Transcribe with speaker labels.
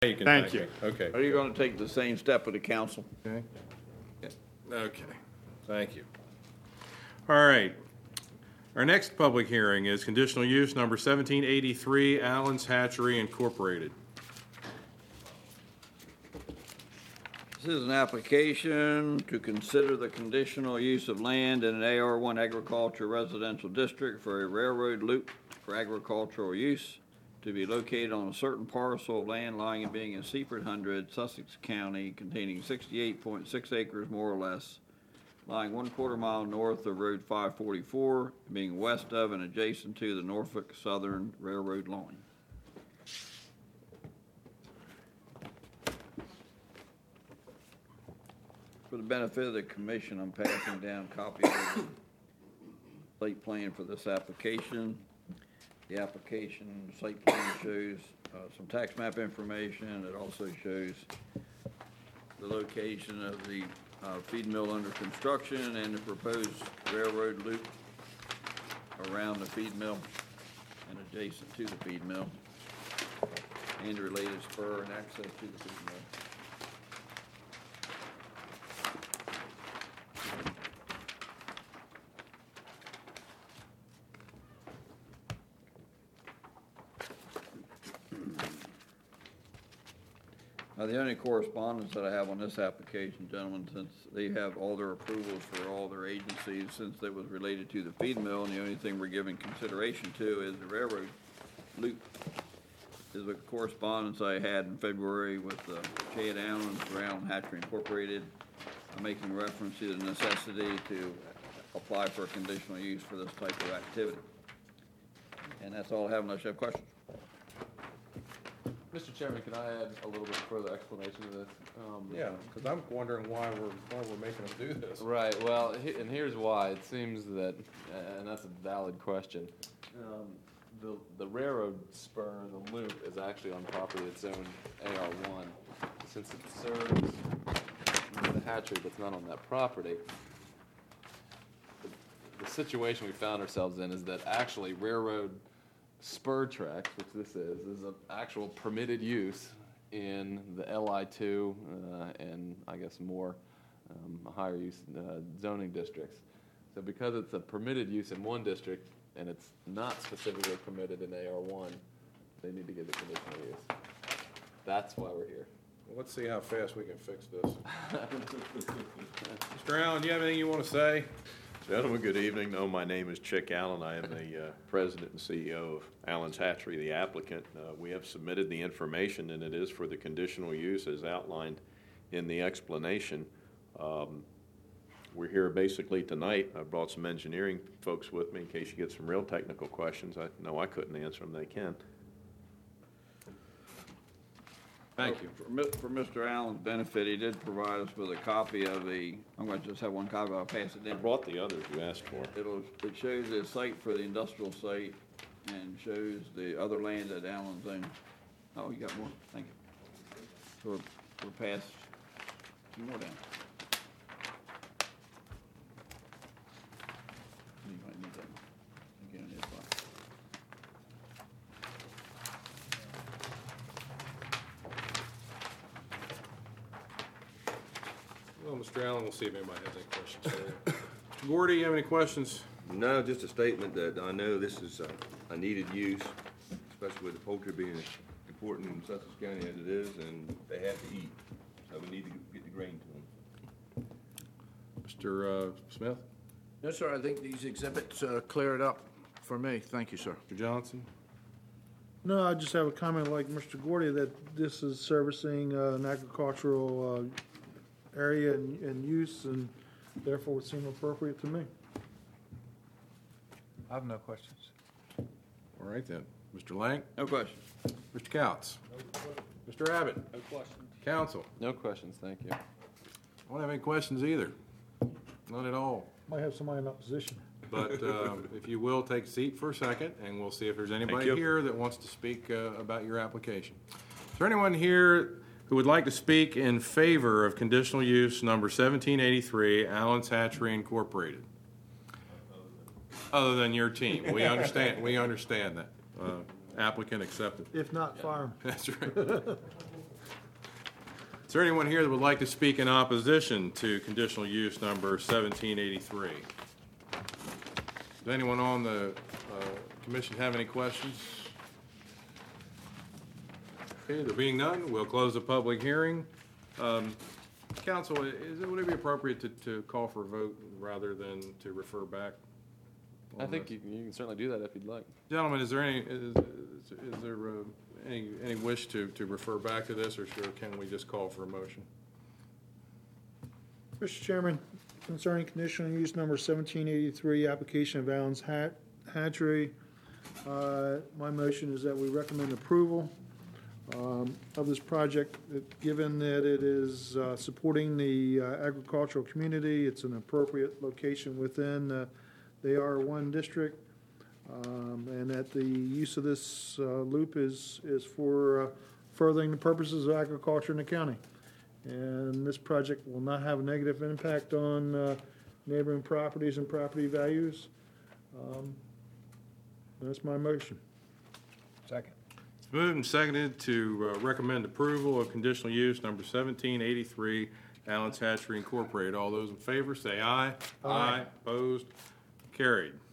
Speaker 1: You can
Speaker 2: Thank you.
Speaker 1: me. Okay.
Speaker 3: Are you going to take the same step with the council?
Speaker 1: Okay. Okay. Thank you. All right. Our next public hearing is conditional use number 1783, Allen's Hatchery Incorporated.
Speaker 3: This is an application to consider the conditional use of land in an AR1 agriculture residential district for a railroad loop for agricultural use to be located on a certain parcel of land lying and being in Seaford 100, Sussex County, containing 68.6 acres more or less, lying 1/4 mile north of Road 544, being west of and adjacent to the Norfolk Southern Railroad line. For the benefit of the commission, I'm passing down copies of the site plan for this application. The application site plan shows some tax map information. It also shows the location of the feed mill under construction and the proposed railroad loop around the feed mill and adjacent to the feed mill, and the related spur and access to the feed mill. The only correspondence that I have on this application, gentlemen, since they have all their approvals for all their agencies, since it was related to the feed mill, and the only thing we're giving consideration to is the railroad loop, is the correspondence I had in February with Chad Allen for Allen Hatchery Incorporated, making reference to the necessity to apply for a conditional use for this type of activity. And that's all I have unless you have questions.
Speaker 4: Mr. Chairman, can I add a little bit further explanation to this?
Speaker 1: Yeah, because I'm wondering why we're making them do this.
Speaker 4: Right. Well, and here's why. It seems that, and that's a valid question. The railroad spur, the loop, is actually on property that's owned AR1. Since it serves the hatchery that's not on that property, the situation we found ourselves in is that actually railroad spur tracks, which this is an actual permitted use in the LI2 and I guess more higher use zoning districts. So because it's a permitted use in one district and it's not specifically permitted in AR1, they need to get the conditional use. That's why we're here.
Speaker 1: Well, let's see how fast we can fix this. Mr. Allen, do you have anything you want to say?
Speaker 5: Gentlemen, good evening. No, my name is Chick Allen. I am the president and CEO of Allen's Hatchery, the applicant. We have submitted the information, and it is for the conditional use as outlined in the explanation. We're here basically tonight. I brought some engineering folks with me in case you get some real technical questions. I know I couldn't answer them. They can.
Speaker 1: Thank you.
Speaker 3: For Mr. Allen's benefit, he did provide us with a copy of I'm going to just have one copy, I'll pass it
Speaker 5: I
Speaker 3: down.
Speaker 5: brought the others you asked for.
Speaker 3: It shows the site for the industrial site and shows the other land that Allen's owned. Oh, you got more? Thank you. So we'll pass some more down. You might need that again in this box.
Speaker 1: Well, Mr. Allen, we'll see if anybody has any questions for you. Mr. Gordy, you have any questions?
Speaker 6: No, just a statement that I know this is a needed use, especially with the poultry being as important in Sussex County as it is, and they have to eat. So we need to get the grain to them.
Speaker 1: Mr. Smith?
Speaker 7: No, sir, I think these exhibits clear it up for me. Thank you, sir.
Speaker 1: Mr. Johnson?
Speaker 8: No, I just have a comment like Mr. Gordy that this is servicing an agricultural area and use, and therefore would seem appropriate to me.
Speaker 2: I have no questions.
Speaker 1: All right then. Mr. Lang?
Speaker 3: No question.
Speaker 1: Mr. Couts? Mr. Abbott?
Speaker 3: No question.
Speaker 1: Council?
Speaker 4: No questions, thank you.
Speaker 1: I don't have any questions either. None at all.
Speaker 8: Might have somebody in opposition.
Speaker 1: But if you will, take a seat for a second, and we'll see if there's anybody
Speaker 5: you.
Speaker 1: here that wants to speak about your application. Is there anyone here who would like to speak in favor of conditional use number 1783, Allen's Hatchery Incorporated? Other than your team. We understand that. Applicant accepted.
Speaker 8: If not, fire 'em.
Speaker 1: That's right. Is there anyone here that would like to speak in opposition to conditional use number 1783? Does anyone on the commission have any questions? Okay, there being none, we'll close the public hearing. Council, would it be appropriate to call for a vote rather than to refer back?
Speaker 4: I
Speaker 1: on
Speaker 4: think
Speaker 1: this?
Speaker 4: you can certainly do that if you'd like.
Speaker 1: Gentlemen, is there any wish to refer back to this, or can we just call for a motion?
Speaker 8: Mr. Chairman, concerning conditional use number 1783, application of Allen's Hatchery, my motion is that we recommend approval of this project, given that it is supporting the agricultural community. It's an appropriate location within the R1 district, and that the use of this loop is for furthering the purposes of agriculture in the county. And this project will not have a negative impact on neighboring properties and property values. That's my motion.
Speaker 7: Second.
Speaker 1: It's moved and seconded to recommend approval of conditional use number 1783, Allen's Hatchery Incorporated. All those in favor say aye. Aye. Opposed? Carried.